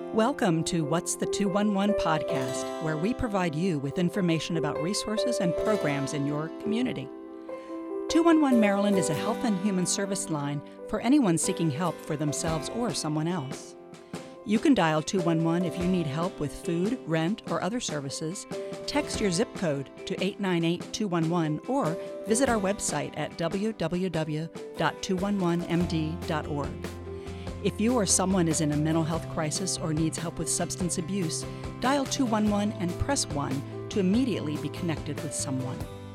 Welcome to What's the 211 podcast, where we provide you with information about resources and programs in your community. 211 Maryland is a health and human service line for anyone seeking help for themselves or someone else. You can dial 211 if you need help with food, rent, or other services. Text your zip code to 898-211 or visit our website at www.211md.org. If you or someone is in a mental health crisis or needs help with substance abuse, dial 211 and press 1 to immediately be connected with someone.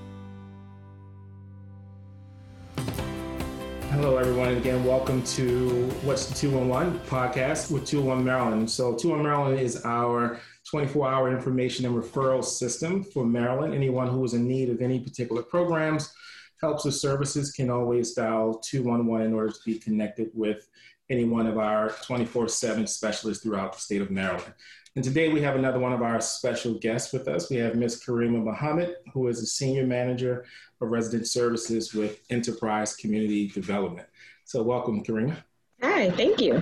Hello, everyone, and again, welcome to What's the 211 podcast with 211 Maryland. So 211 Maryland is our 24-hour information and referral system for Maryland. Anyone who is in need of any particular programs, helps, or services can always dial 211 in order to be connected with any one of our 24/7 specialists throughout the state of Maryland. And today we have another one of our special guests with us. We have Ms. Karima Muhammad, who is a Senior Manager of Resident Services with Enterprise Community Development. So welcome, Karima. Hi, thank you.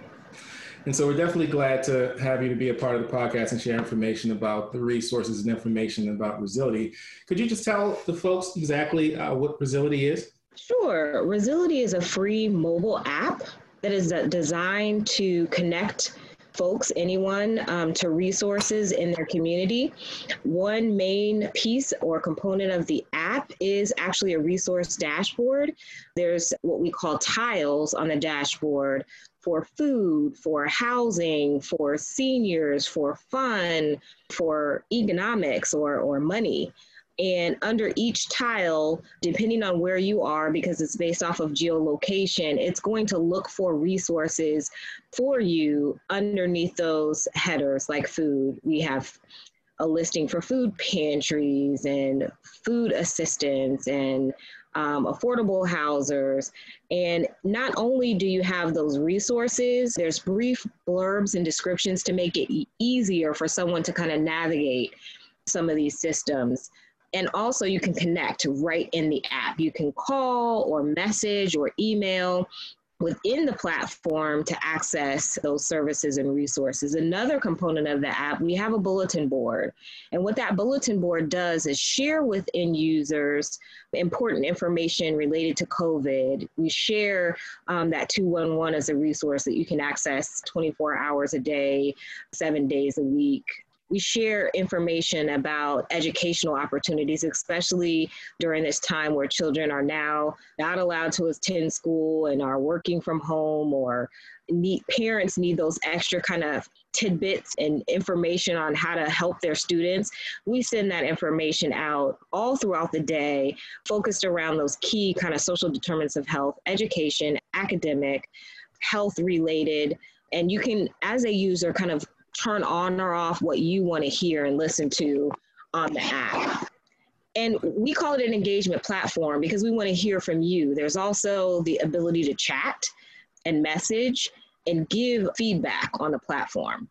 And so we're definitely glad to have you to be a part of the podcast and share information about the resources and information about Resility. Could you just tell the folks exactly what Resility is? Sure. Resility is a free mobile app that is designed to connect folks, anyone, to resources in their community. One main piece or component of the app is actually a resource dashboard. There's what we call tiles on the dashboard for food, for housing, for seniors, for fun, for economics or money. And under each tile, depending on where you are, because it's based off of geolocation, it's going to look for resources for you underneath those headers like food. We have a listing for food pantries and food assistance and affordable housers. And not only do you have those resources, there's brief blurbs and descriptions to make it easier for someone to kind of navigate some of these systems. And also you can connect right in the app. You can call or message or email within the platform to access those services and resources. Another component of the app, we have a bulletin board. And what that bulletin board does is share with end users important information related to COVID. We share that 211 as a resource that you can access 24 hours a day, 7 days a week. We share information about educational opportunities, especially during this time where children are now not allowed to attend school and are working from home, or parents need those extra kind of tidbits and information on how to help their students. We send that information out all throughout the day, focused around those key kind of social determinants of health, education, academic, health related, and you can, as a user, kind of turn on or off what you want to hear and listen to on the app. And we call it an engagement platform because we want to hear from you. There's also the ability to chat and message and give feedback on the platform.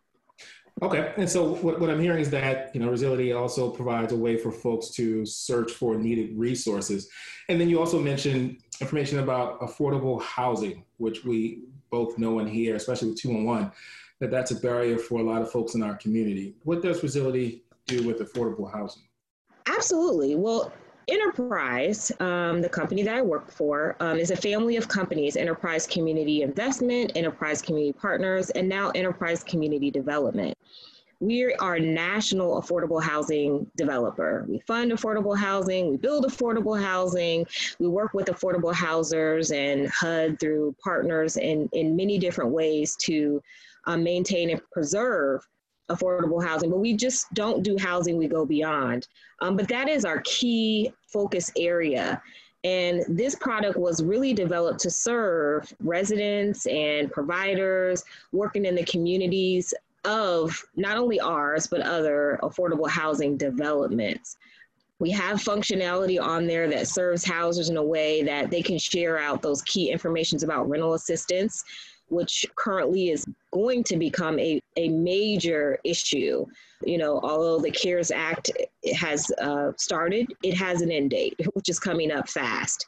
Okay, and so what I'm hearing is that, Resility also provides a way for folks to search for needed resources. And then you also mentioned information about affordable housing, which we both know and hear, especially with 211, that's a barrier for a lot of folks in our community. What does Resility do with affordable housing? Absolutely. Well, Enterprise, the company that I work for, is a family of companies: Enterprise Community Investment, Enterprise Community Partners, and now Enterprise Community Development. We are a national affordable housing developer. We fund affordable housing, we build affordable housing, we work with affordable housers and HUD through partners in many different ways to maintain and preserve affordable housing, but we just don't do housing, we go beyond. But that is our key focus area. And this product was really developed to serve residents and providers working in the communities of not only ours, but other affordable housing developments. We have functionality on there that serves housers in a way that they can share out those key informations about rental assistance, which currently is going to become a major issue. Although the CARES Act has started, it has an end date, which is coming up fast.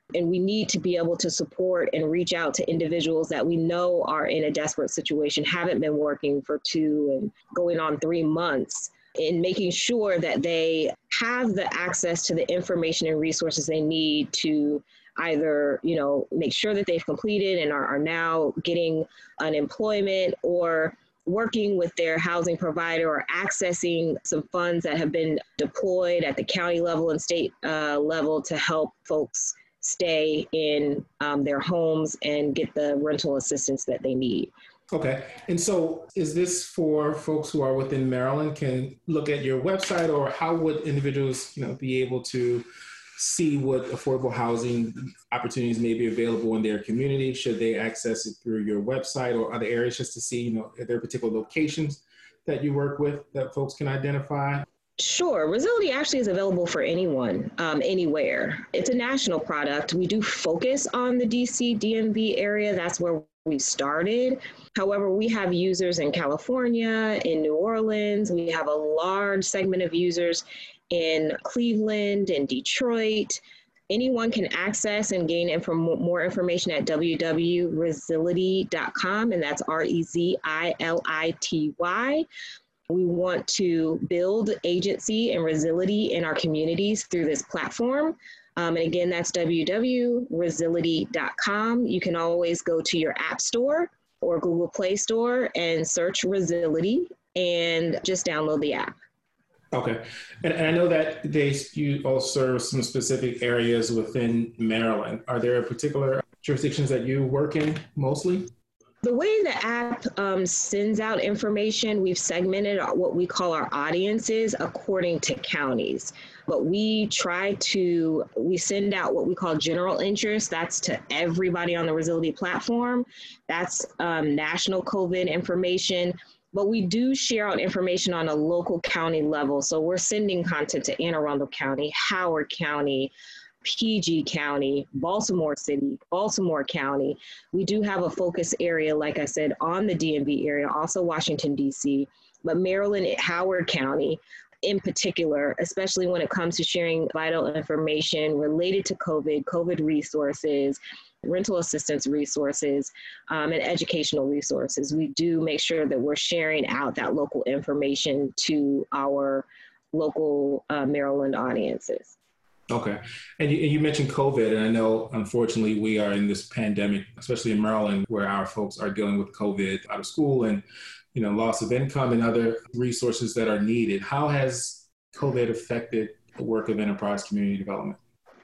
And we need to be able to support and reach out to individuals that we know are in a desperate situation, haven't been working for 2 and going on 3 months, in making sure that they have the access to the information and resources they need to either, make sure that they've completed and are now getting unemployment, or working with their housing provider, or accessing some funds that have been deployed at the county level and state level to help folks stay in their homes and get the rental assistance that they need. Okay. And so is this for folks who are within Maryland, can look at your website, or how would individuals, be able to see what affordable housing opportunities may be available in their community? Should they access it through your website or other areas, just to see, are there particular locations that you work with that folks can identify? Sure. Resility actually is available for anyone, anywhere. It's a national product. We do focus on the DC, DMV area. That's where we started. However, we have users in California, in New Orleans. We have a large segment of users in Cleveland and Detroit. Anyone can access and gain more information at www.resility.com, and that's REZILITY. We want to build agency and Resility in our communities through this platform. And again, that's www.resility.com. You can always go to your App Store or Google Play Store and search Resility and just download the app. Okay. And I know that you all serve some specific areas within Maryland. Are there particular jurisdictions that you work in mostly? The way the app sends out information, we've segmented what we call our audiences according to counties. But we send out what we call general interest. That's to everybody on the Resility platform. That's national COVID information. But we do share out information on a local county level. So we're sending content to Anne Arundel County, Howard County, PG County, Baltimore City, Baltimore County. We do have a focus area, like I said, on the DMV area, also Washington, D.C., but Maryland, Howard County in particular, especially when it comes to sharing vital information related to COVID resources, rental assistance resources, and educational resources. We do make sure that we're sharing out that local information to our local Maryland audiences. Okay. And you mentioned COVID, and I know, unfortunately, we are in this pandemic, especially in Maryland, where our folks are dealing with COVID out of school and, loss of income and other resources that are needed. How has COVID affected the work of enterprise community development?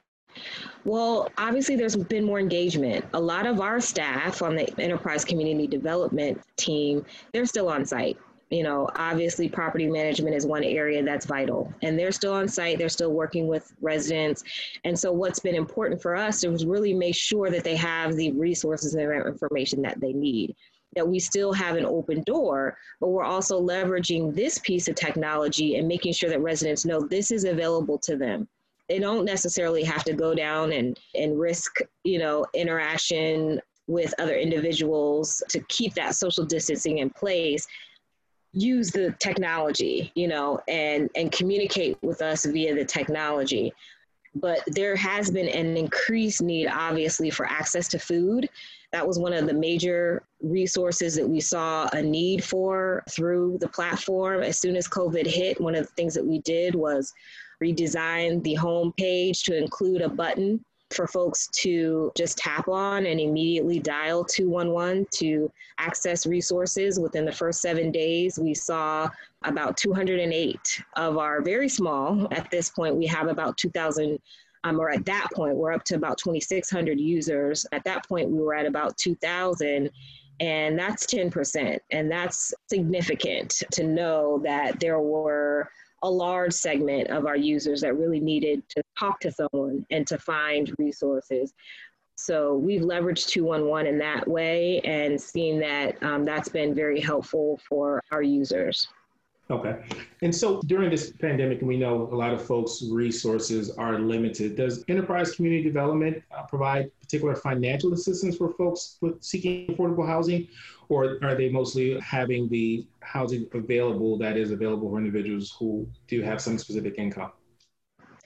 Well, obviously, there's been more engagement. A lot of our staff on the enterprise community development team, they're still on site. Obviously property management is one area that's vital, and they're still on site. They're still working with residents. And so what's been important for us is really make sure that they have the resources and information that they need, that we still have an open door, but we're also leveraging this piece of technology and making sure that residents know this is available to them. They don't necessarily have to go down and risk, interaction with other individuals to keep that social distancing in place. Use the technology, and communicate with us via the technology. But there has been an increased need, obviously, for access to food. That was one of the major resources that we saw a need for through the platform. As soon as COVID hit, one of the things that we did was redesign the home page to include a button for folks to just tap on and immediately dial 211 to access resources. Within the first 7 days, we saw about 208 of our very small, at this point, we have about 2,000, or at that point, we're up to about 2,600 users. At that point, we were at about 2,000, and that's 10%. And that's significant to know that there were a large segment of our users that really needed to talk to someone and to find resources. So we've leveraged 211 in that way and seen that that's been very helpful for our users. Okay. And so during this pandemic, we know a lot of folks' resources are limited. Does enterprise community development provide particular financial assistance for folks with seeking affordable housing, or are they mostly having the housing available that is available for individuals who do have some specific income?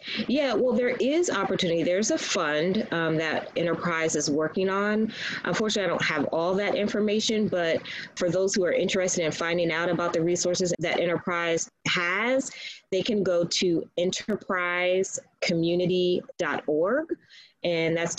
Yeah, well, there is opportunity. There's a fund that Enterprise is working on. Unfortunately, I don't have all that information, but for those who are interested in finding out about the resources that Enterprise has, they can go to enterprisecommunity.org. And that's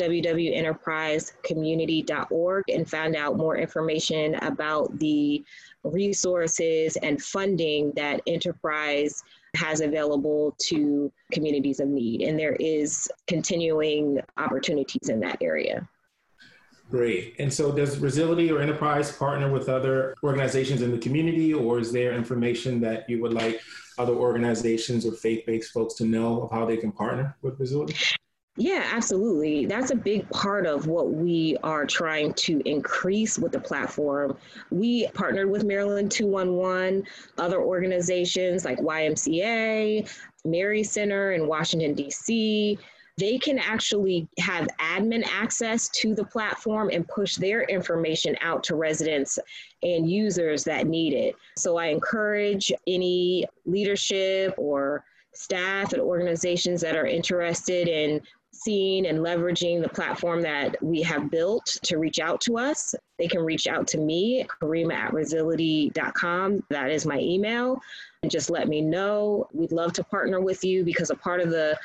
www.enterprisecommunity.org, and find out more information about the resources and funding that Enterprise has available to communities of need. And there is continuing opportunities in that area. Great. And so does Resility or Enterprise partner with other organizations in the community, or is there information that you would like other organizations or faith-based folks to know of how they can partner with Resility? Yeah, absolutely. That's a big part of what we are trying to increase with the platform. We partnered with Maryland 211, other organizations like YMCA, Mary Center in Washington, D.C. They can actually have admin access to the platform and push their information out to residents and users that need it. So I encourage any leadership or staff and organizations that are interested in seeing and leveraging the platform that we have built to reach out to us. They can reach out to me, Karima@resility.com. That is my email. And just let me know. We'd love to partner with you, because a part of the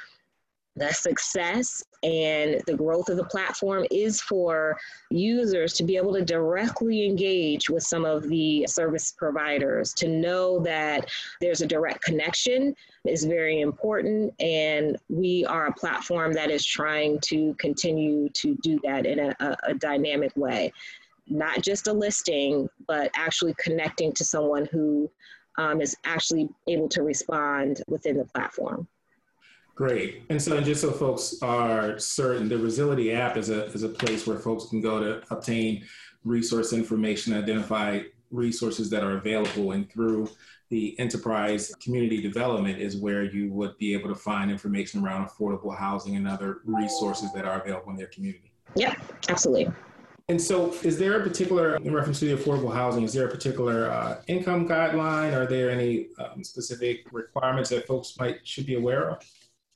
success and the growth of the platform is for users to be able to directly engage with some of the service providers. To know that there's a direct connection is very important, and we are a platform that is trying to continue to do that in a dynamic way. Not just a listing, but actually connecting to someone who is actually able to respond within the platform. Great. And so just so folks are certain, the Resility app is a place where folks can go to obtain resource information, identify resources that are available, and through the enterprise community development is where you would be able to find information around affordable housing and other resources that are available in their community. Yep, absolutely. And so is there a particular, in reference to the affordable housing, is there a particular income guideline? Are there any specific requirements that folks should be aware of?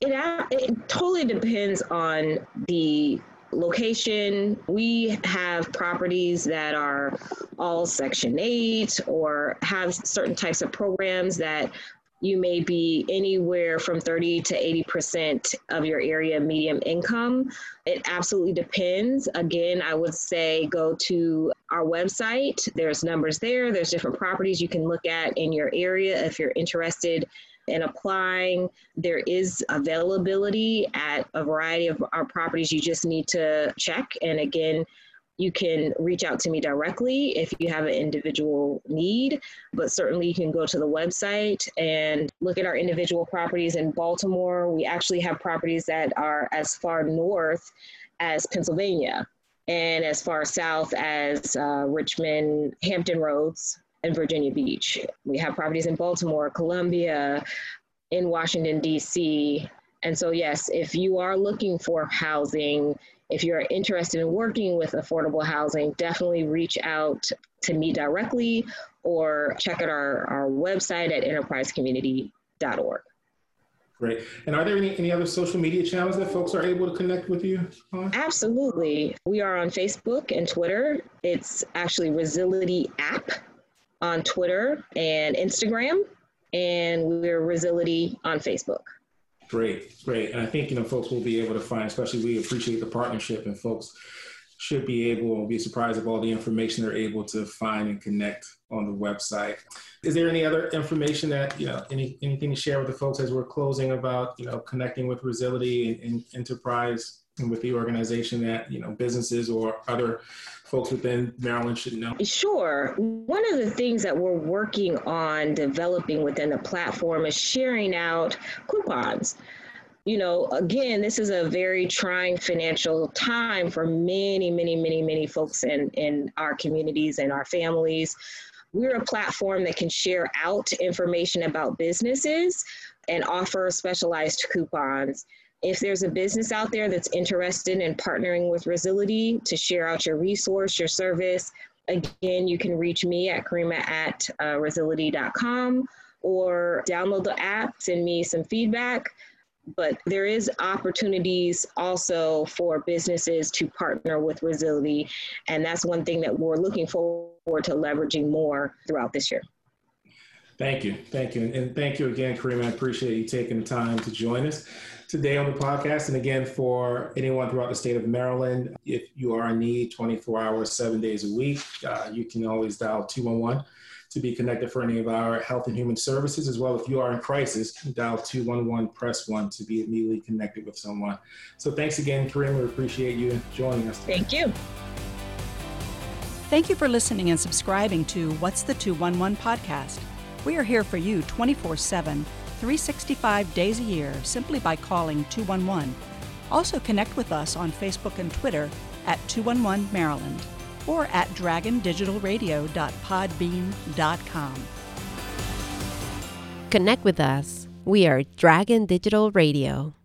It totally depends on the location. We have properties that are all Section 8 or have certain types of programs that you may be anywhere from 30 to 80% of your area median income. It absolutely depends. Again, I would say go to our website. There's numbers there. There's different properties you can look at in your area if you're interested in applying. There is availability at a variety of our properties. You just need to check. And again, you can reach out to me directly if you have an individual need, but certainly you can go to the website and look at our individual properties in Baltimore. We actually have properties that are as far north as Pennsylvania and as far south as Richmond, Hampton Roads, and Virginia Beach. We have properties in Baltimore, Columbia, in Washington, D.C. And so, yes, if you are looking for housing, if you're interested in working with affordable housing, definitely reach out to me directly or check out our website at enterprisecommunity.org. Great. And are there any other social media channels that folks are able to connect with you on? Absolutely. We are on Facebook and Twitter. It's actually Resility app on Twitter and Instagram, and we're Resility on Facebook. Great. And I think, folks will be able to find, especially we appreciate the partnership, and folks should be able to be surprised of all the information they're able to find and connect on the website. Is there any other information that, anything to share with the folks as we're closing about, connecting with Resility and Enterprise and with the organization that, businesses or other folks within Maryland should know? Sure. One of the things that we're working on developing within the platform is sharing out coupons. Again, this is a very trying financial time for many folks in our communities and our families. We're a platform that can share out information about businesses and offer specialized coupons. If there's a business out there that's interested in partnering with Resility to share out your resource, your service, again, you can reach me at Karima@resility.com or download the app, send me some feedback. but there is opportunities also for businesses to partner with Resility. And that's one thing that we're looking forward to leveraging more throughout this year. Thank you. Thank you. And thank you again, Kareem. I appreciate you taking the time to join us today on the podcast. And again, for anyone throughout the state of Maryland, if you are in need 24 hours, 7 days a week, you can always dial 211 to be connected for any of our health and human services. As well, if you are in crisis, dial 211, press 1 to be immediately connected with someone. So thanks again, Kareem. We appreciate you joining us today. Thank you. Thank you for listening and subscribing to What's the 211 podcast. We are here for you 24/7, 365 days a year, simply by calling 211. Also connect with us on Facebook and Twitter at 211 Maryland or at dragondigitalradio.podbean.com. Connect with us. We are Dragon Digital Radio.